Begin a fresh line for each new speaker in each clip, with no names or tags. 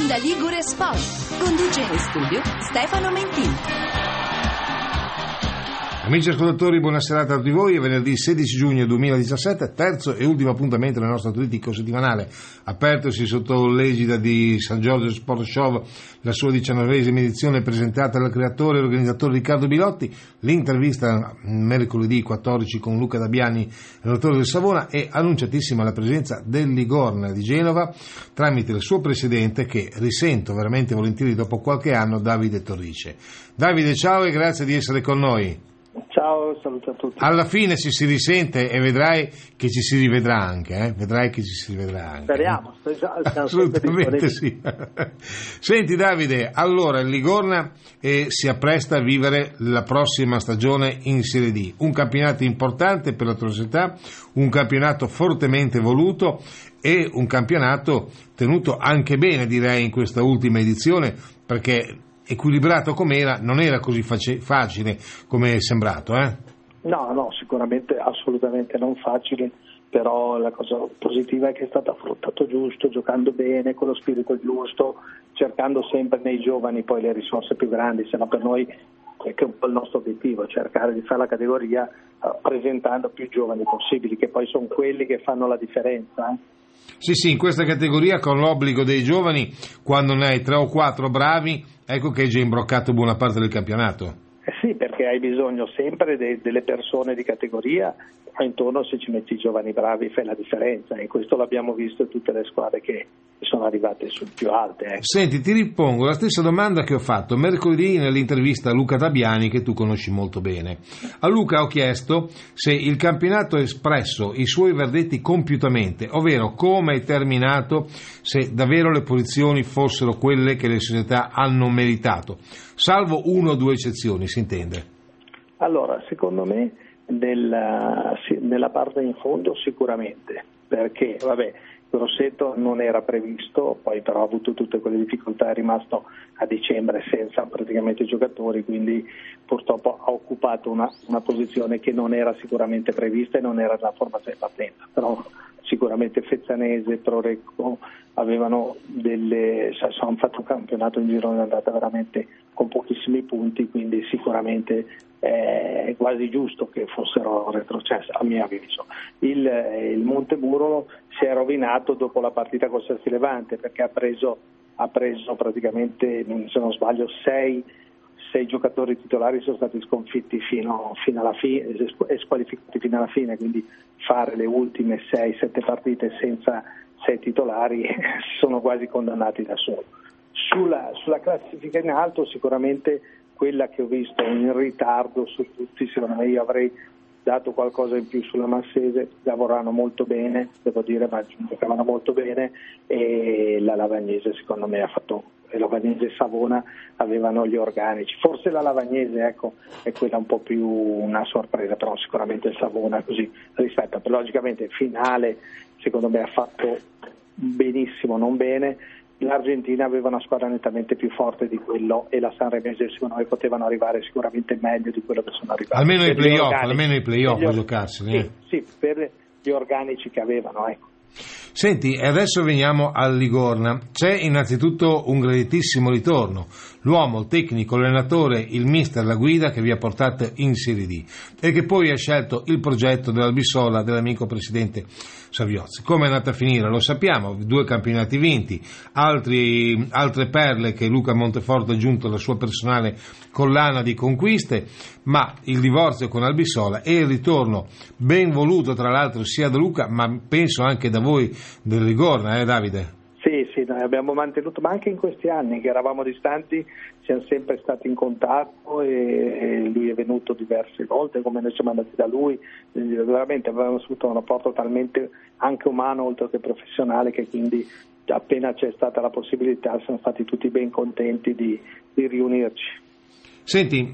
Onda Ligure Sport. Conduce in studio Stefano Mentini.
Amici ascoltatori, buona serata a tutti voi. È venerdì 16 giugno 2017, terzo e ultimo appuntamento del nostro atletico settimanale, apertosi sotto l'egida di San Giorgio Sport Show, la sua 19esima edizione, presentata dal creatore e organizzatore Riccardo Bilotti. L'intervista mercoledì 14 con Luca Dabiani, allenatore del Savona, e annunciatissima la presenza del Ligorna di Genova tramite il suo presidente, che risento veramente volentieri dopo qualche anno, Davide Torrice. Davide, ciao e grazie di essere con noi.
Ciao, saluto a tutti.
Alla fine ci si risente e vedrai che ci si rivedrà anche, Vedrai che ci si rivedrà anche.
Speriamo.
Assolutamente sì. Senti Davide, allora il Ligorna si appresta a vivere la prossima stagione in Serie D, un campionato importante per la tua società, un campionato fortemente voluto e un campionato tenuto anche bene, direi, in questa ultima edizione, perché equilibrato com'era, non era così facile come è sembrato,
No, sicuramente assolutamente non facile, però la cosa positiva è che è stato affrontato giusto, giocando bene, con lo spirito giusto, cercando sempre nei giovani poi le risorse più grandi, se no per noi è che un po' il nostro obiettivo, cercare di fare la categoria presentando più giovani possibili, che poi sono quelli che fanno la differenza.
Sì, in questa categoria, con l'obbligo dei giovani, quando ne hai 3 o 4 bravi, ecco che hai già imbroccato buona parte del campionato.
Sì, perché hai bisogno sempre delle persone di categoria, ma intorno, se ci metti i giovani bravi, fai la differenza, e questo l'abbiamo visto in tutte le squadre che sono arrivate sul più alte.
Senti, ti ripongo la stessa domanda che ho fatto mercoledì nell'intervista a Luca Dabiani, che tu conosci molto bene. A Luca ho chiesto se il campionato ha espresso i suoi verdetti compiutamente, ovvero come è terminato, se davvero le posizioni fossero quelle che le società hanno meritato, salvo 1 o 2 eccezioni, si intende.
Allora, secondo me nella parte in fondo sicuramente, perché Grosseto non era previsto, poi però ha avuto tutte quelle difficoltà, è rimasto a dicembre senza praticamente giocatori, quindi purtroppo ha occupato una posizione che non era sicuramente prevista e non era nella formazione di partenza, però sicuramente Fezzanese, Prorecco hanno fatto un campionato in girone d'andata veramente con pochissimi punti, quindi sicuramente è quasi giusto che fossero retrocessi, a mio avviso. Il Monteburolo si è rovinato dopo la partita con Selfi Levante, perché ha preso praticamente, se non sbaglio, 6 giocatori titolari sono stati sconfitti fino alla fine e squalificati fino alla fine, quindi fare le ultime 6-7 partite senza 6 titolari si sono quasi condannati da solo. Sulla classifica in alto, sicuramente quella che ho visto in ritardo su tutti, secondo me io avrei dato qualcosa in più sulla Massese, lavoravano molto bene, devo dire, ma giocavano molto bene, e la Lavagnese secondo me Lavagnese e Savona avevano gli organici, forse la Lavagnese è quella un po' più una sorpresa, però sicuramente il Savona così rispetto, però logicamente finale secondo me ha fatto benissimo, non bene. L'Argentina aveva una squadra nettamente più forte di quello, e la Sanremese secondo me potevano arrivare sicuramente meglio di quello che sono arrivati.
Almeno i playoff a giocarsi.
Sì, per gli organici che avevano,
Senti, e adesso veniamo al Ligorna. C'è innanzitutto un graditissimo ritorno, l'uomo, il tecnico, l'allenatore, il mister, la guida che vi ha portato in Serie D e che poi ha scelto il progetto dell'Albissola dell'amico presidente Saviozzi. Come è andata a finire lo sappiamo, 2 campionati vinti, altre perle che Luca Monteforte ha aggiunto alla sua personale collana di conquiste, ma il divorzio con Albisola e il ritorno ben voluto tra l'altro sia da Luca, ma penso anche da voi del Ligorna, Davide?
Sì, noi abbiamo mantenuto, ma anche in questi anni che eravamo distanti siamo sempre stati in contatto, e lui è venuto diverse volte, come noi siamo andati da lui, veramente avevamo avuto un rapporto talmente anche umano oltre che professionale, che quindi appena c'è stata la possibilità siamo stati tutti ben contenti di riunirci.
Senti,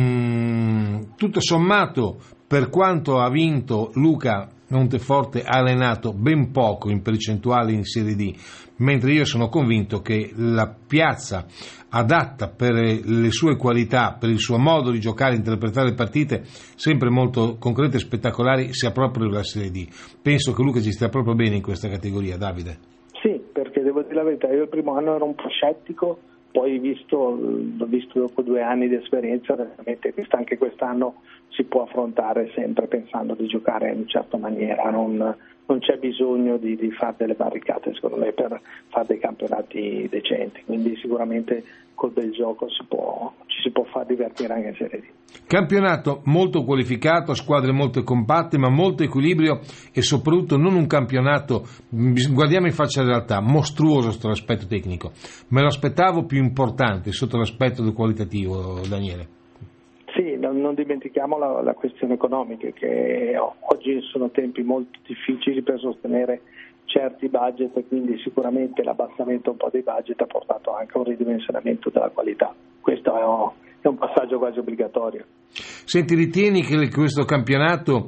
tutto sommato, per quanto ha vinto Luca Monteforte, ha allenato ben poco in percentuale in Serie D, mentre io sono convinto che la piazza adatta per le sue qualità, per il suo modo di giocare, interpretare partite sempre molto concrete e spettacolari, sia proprio la Serie D. Penso che Luca ci stia proprio bene in questa categoria, Davide.
Sì, perché devo dire la verità, io il primo anno ero un po' scettico, poi l'ho visto dopo 2 anni di esperienza, veramente anche quest'anno si può affrontare sempre pensando di giocare in una certa maniera, non c'è bisogno di fare delle barricate secondo me per fare dei campionati decenti, quindi sicuramente col bel gioco ci si può far divertire anche in Serie D.
Campionato molto qualificato, squadre molto compatte ma molto equilibrio e soprattutto non un campionato, guardiamo in faccia la realtà, mostruoso sotto l'aspetto tecnico, me lo aspettavo più importante sotto l'aspetto qualitativo, Daniele.
Sì, non dimentichiamo la questione economica, che oggi sono tempi molto difficili per sostenere certi budget e quindi sicuramente l'abbassamento un po' dei budget ha portato anche a un ridimensionamento della qualità. Questo è un passaggio quasi obbligatorio.
Senti, ritieni che questo campionato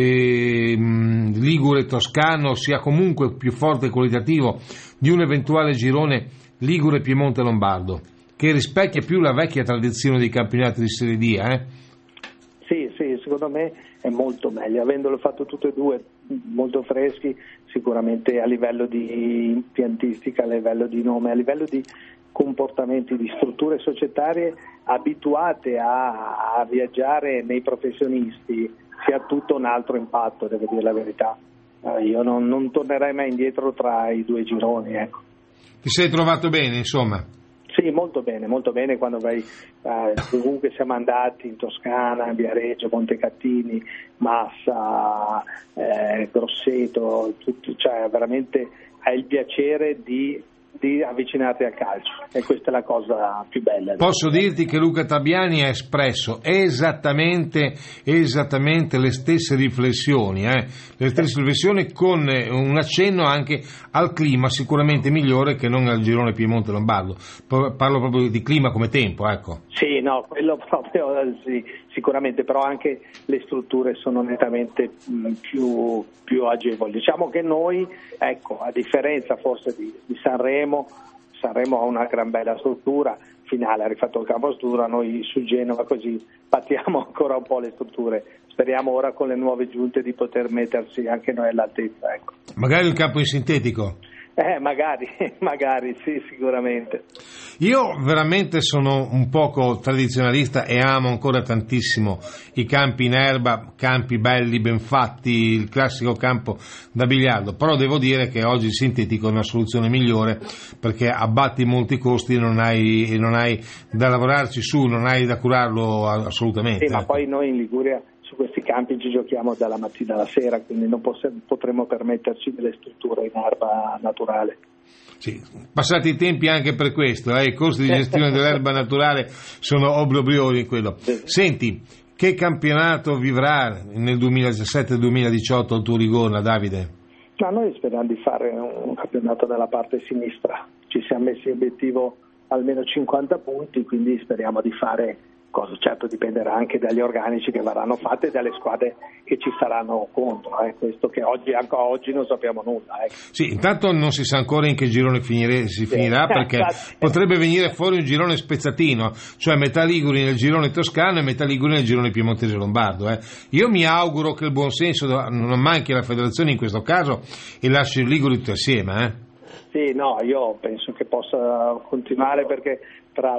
ligure-toscano sia comunque più forte e qualitativo di un eventuale girone Ligure-Piemonte-Lombardo, che rispecchia più la vecchia tradizione dei campionati di Serie D?
Sì, secondo me è molto meglio, avendolo fatto tutte e due molto freschi, sicuramente a livello di impiantistica, a livello di nome, a livello di comportamenti, di strutture societarie abituate a viaggiare nei professionisti, si ha tutto un altro impatto, devo dire la verità. Io non tornerei mai indietro tra i 2 gironi, ecco.
Ti sei trovato bene, insomma?
Sì, molto bene quando vai ovunque siamo andati, in Toscana, Viareggio, Montecattini, Massa, Grosseto, cioè veramente hai il piacere di avvicinarti al calcio e questa è la cosa più bella.
Posso dirti che Luca Tabiani ha espresso esattamente le stesse riflessioni, con un accenno anche al clima sicuramente migliore che non al girone Piemonte Lombardo. Parlo proprio di clima come tempo, ecco.
Sì, no, quello proprio sì, sicuramente, però anche le strutture sono nettamente più agevoli. Diciamo che noi, ecco, a differenza forse di Sanremo ha una gran bella struttura, finale ha rifatto il campo struttura, noi su Genova così pattiamo ancora un po' le strutture. Speriamo ora con le nuove giunte di poter mettersi anche noi all'altezza, ecco.
Magari il campo in sintetico?
Magari, sì, sicuramente.
Io veramente sono un poco tradizionalista e amo ancora tantissimo i campi in erba, campi belli, ben fatti, il classico campo da biliardo, però devo dire che oggi il sintetico è una soluzione migliore perché abbatti molti costi e non hai da lavorarci su, non hai da curarlo assolutamente.
Sì, ma poi noi in Liguria su questi campi ci giochiamo dalla mattina alla sera, quindi non potremo permetterci delle strutture in erba naturale.
Sì, passati i tempi anche per questo, i costi di gestione dell'erba naturale sono obbrobrioni in quello. Senti, che campionato vivrà nel 2017-2018 il tuo Ligorna, Davide?
Ma noi speriamo di fare un campionato dalla parte sinistra, ci siamo messi l'obiettivo almeno 50 punti, quindi speriamo di fare cosa, certo dipenderà anche dagli organici che verranno fatti e dalle squadre che ci saranno contro, questo che anche oggi non sappiamo nulla.
Sì, intanto non si sa ancora in che girone si finirà perché potrebbe venire fuori un girone spezzatino, cioè metà Liguri nel girone toscano e metà Liguri nel girone piemontese lombardo. Io mi auguro che il buon senso non manchi alla federazione in questo caso e lasci i Liguri tutti assieme.
Sì, no, io penso che possa continuare perché tra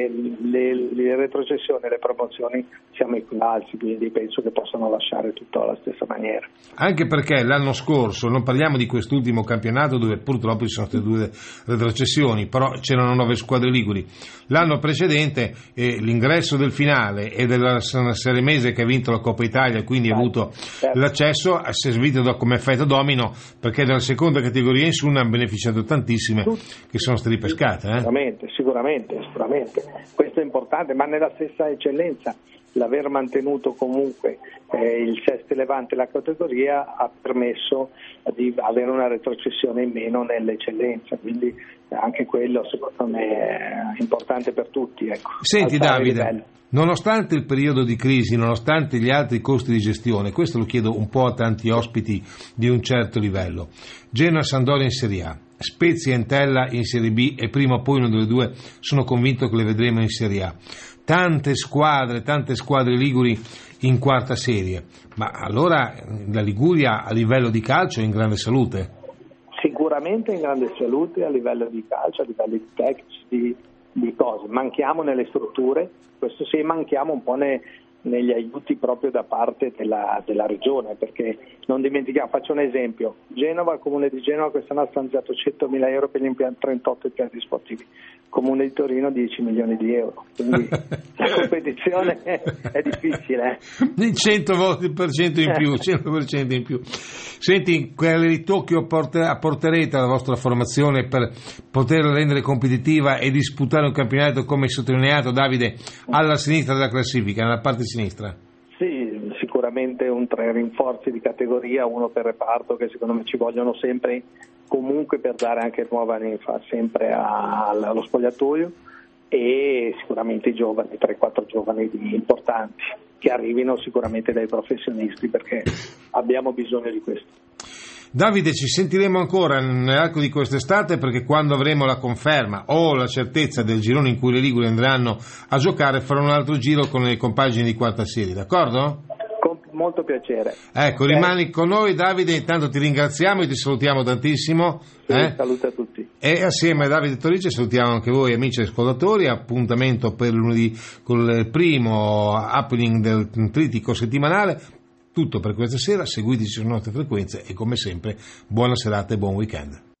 le retrocessioni e le promozioni siamo equivalsi, quindi penso che possano lasciare tutto alla stessa maniera.
Anche perché l'anno scorso, non parliamo di quest'ultimo campionato dove purtroppo ci sono state 2 retrocessioni, però c'erano 9 squadre liguri. L'anno precedente l'ingresso del finale e della Seremese che ha vinto la Coppa Italia e quindi ha avuto l'accesso, si è servito come effetto domino perché dalla seconda categoria in su ne hanno beneficiato tantissime che sono state ripescate.
Sicuramente. Questo è importante, ma nella stessa eccellenza l'aver mantenuto comunque il Seste Levante la categoria ha permesso di avere una retrocessione in meno nell'eccellenza, quindi anche quello secondo me è importante per tutti.
Senti Davide, nonostante il periodo di crisi, nonostante gli altri costi di gestione, questo lo chiedo un po' a tanti ospiti di un certo livello, Genoa-Sampdoria in Serie A, Spezia e Entella in Serie B e prima o poi una delle 2 sono convinto che le vedremo in Serie A. Tante squadre liguri in quarta serie, ma allora la Liguria a livello di calcio è in grande salute?
sicuramente in grande salute a livello di calcio, a livello di tecnici, di cose. Manchiamo nelle strutture, questo sì, manchiamo un po' negli aiuti proprio da parte della regione, perché non dimentichiamo, faccio un esempio, Genova, il comune di Genova quest'anno ha stanziato 100.000 euro per gli impianti, 38 impianti sportivi, il comune di Torino 10 milioni di euro, quindi la competizione è difficile.
100% in più, 100% in più. Senti, quali ritocchi apporterete alla vostra formazione per poterla rendere competitiva e disputare un campionato, come sottolineato Davide, alla sinistra della classifica, nella parte sinistra?
Sì, sicuramente 3 rinforzi di categoria, uno per reparto, che secondo me ci vogliono sempre, comunque per dare anche nuova ninfa sempre allo spogliatoio, e sicuramente i giovani, 3-4 giovani importanti che arrivino sicuramente dai professionisti, perché abbiamo bisogno di questo.
Davide, ci sentiremo ancora nell'arco di quest'estate, perché quando avremo la conferma o la certezza del girone in cui le Liguri andranno a giocare farò un altro giro con le compagini di quarta serie, d'accordo?
Con molto piacere.
Ecco, okay. Rimani con noi Davide, intanto ti ringraziamo e ti salutiamo tantissimo.
Sì, saluto a tutti.
E assieme a Davide Torice salutiamo anche voi amici ascoltatori, appuntamento per lunedì con il primo happening del trittico settimanale. Tutto per questa sera, seguiteci sulle nostre frequenze e come sempre buona serata e buon weekend.